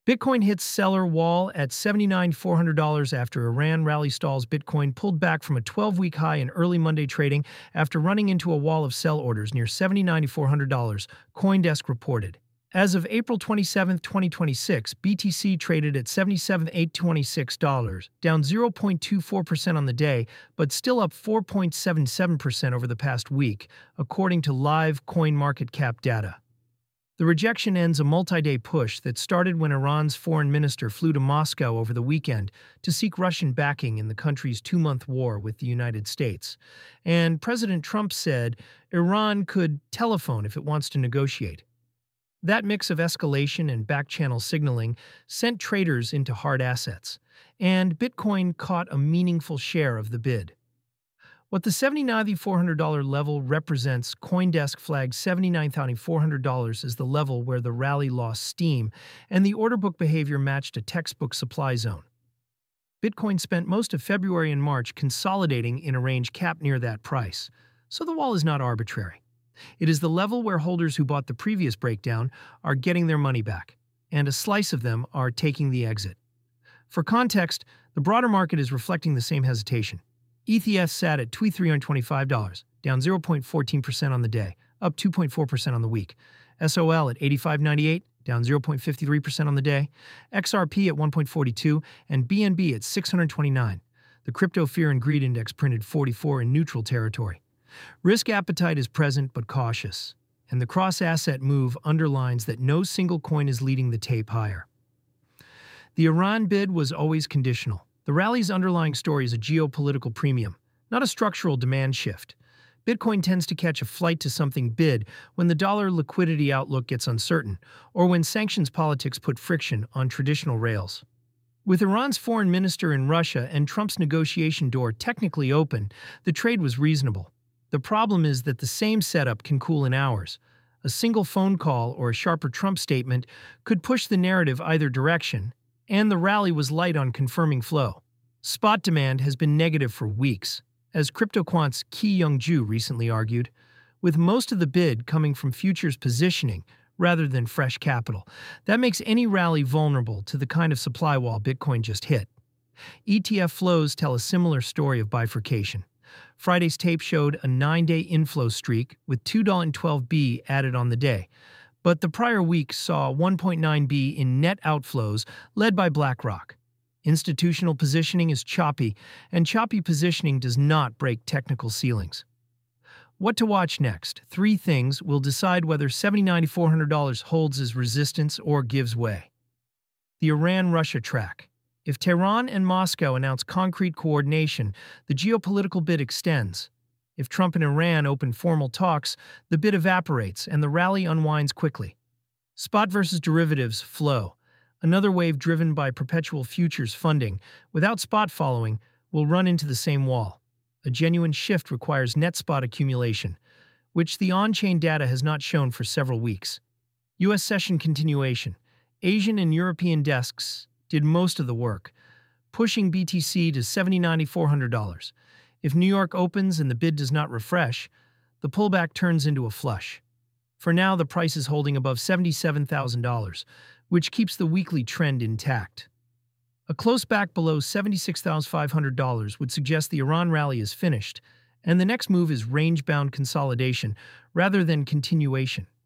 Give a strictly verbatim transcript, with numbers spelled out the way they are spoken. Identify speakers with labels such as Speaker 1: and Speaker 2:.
Speaker 1: Bitcoin hits seller wall at seventy-nine thousand four hundred dollars after Iran rally stalls. Bitcoin pulled back from a twelve-week high in early Monday trading after running into a wall of sell orders near seventy-nine thousand four hundred dollars, CoinDesk reported. As of April twenty-seventh, twenty twenty-six, B T C traded at seventy-seven thousand eight hundred twenty-six dollars, down zero point two four percent on the day, but still up four point seven seven percent over the past week, according to live CoinMarketCap data. The rejection ends a multi-day push that started when Iran's foreign minister flew to Moscow over the weekend to seek Russian backing in the country's two-month war with the United States. And President Trump said Iran could telephone if it wants to negotiate. That mix of escalation and back-channel signaling sent traders into hard assets, and Bitcoin caught a meaningful share of the bid. What the seventy-nine thousand four hundred dollars level represents, CoinDesk flagged seventy-nine thousand four hundred dollars as the level where the rally lost steam, and the order book behavior matched a textbook supply zone. Bitcoin spent most of February and March consolidating in a range capped near that price, so the wall is not arbitrary. It is the level where holders who bought the previous breakdown are getting their money back, and a slice of them are taking the exit. For context, the broader market is reflecting the same hesitation. E T F sat at three hundred twenty-five dollars, down zero point one four percent on the day, up two point four percent on the week. S O L at eighty-five ninety-eight, down zero point five three percent on the day. X R P at one point four two, and B N B at six hundred twenty-nine. The Crypto Fear and Greed Index printed forty-four in neutral territory. Risk appetite is present but cautious, and the cross-asset move underlines that no single coin is leading the tape higher. The Iran bid was always conditional. The rally's underlying story is a geopolitical premium, not a structural demand shift. Bitcoin tends to catch a flight to something bid when the dollar liquidity outlook gets uncertain, or when sanctions politics put friction on traditional rails. With Iran's foreign minister in Russia and Trump's negotiation door technically open, the trade was reasonable. The problem is that the same setup can cool in hours. A single phone call or a sharper Trump statement could push the narrative either direction, and the rally was light on confirming flow. Spot demand has been negative for weeks, as CryptoQuant's Ki Young-ju recently argued, with most of the bid coming from futures positioning rather than fresh capital. That makes any rally vulnerable to the kind of supply wall Bitcoin just hit. E T F flows tell a similar story of bifurcation. Friday's tape showed a nine-day inflow streak with two point one two B added on the day, but the prior week saw one point nine B in net outflows led by BlackRock. Institutional positioning is choppy, and choppy positioning does not break technical ceilings. What to watch next? Three things will decide whether seventy-nine thousand four hundred dollars holds as resistance or gives way. The Iran-Russia track. If Tehran and Moscow announce concrete coordination, the geopolitical bid extends. If Trump and Iran open formal talks, the bid evaporates and the rally unwinds quickly. Spot versus derivatives flow. Another wave driven by perpetual futures funding, without spot following, will run into the same wall. A genuine shift requires net spot accumulation, which the on-chain data has not shown for several weeks. U S session continuation. Asian and European desks did most of the work, pushing B T C to seventy-nine thousand four hundred dollars. If New York opens and the bid does not refresh, the pullback turns into a flush. For now, the price is holding above seventy-seven thousand dollars, which keeps the weekly trend intact. A close back below seventy-six thousand five hundred dollars would suggest the Iran rally is finished, and the next move is range-bound consolidation rather than continuation.